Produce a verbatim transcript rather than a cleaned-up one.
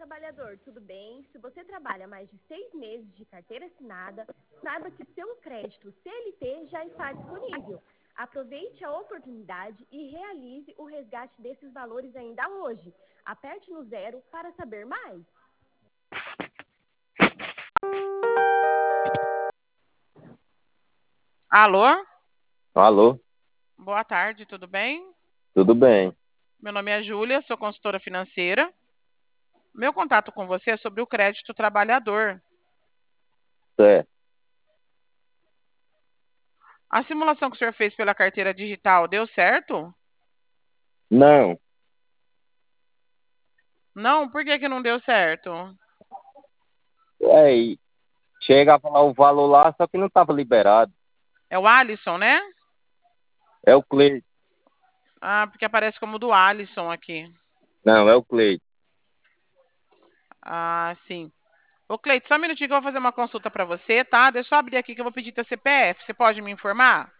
trabalhador, tudo bem? Se você trabalha mais de seis meses de carteira assinada, saiba que seu crédito C L T já está disponível. Aproveite a oportunidade e realize o resgate desses valores ainda hoje. Aperte no zero para saber mais. Alô? Alô, Boa tarde, tudo bem? tudo bem? Meu nome é Júlia, sou consultora financeira. Meu contato com você é sobre o crédito trabalhador. Certo. A simulação que o senhor fez pela carteira digital deu certo? Não, Não? Por que, que não deu certo? é, e chega a falar o valor lá, só que não estava liberado. É o Alisson, né? É o Cleide. Ah, porque aparece como do Alisson aqui. Não, é o Cleide. Ah, sim. Ô, Cleito, só um minutinho que eu vou fazer uma consulta para você, tá? Deixa eu abrir aqui que eu vou pedir teu C P F. Você pode me informar?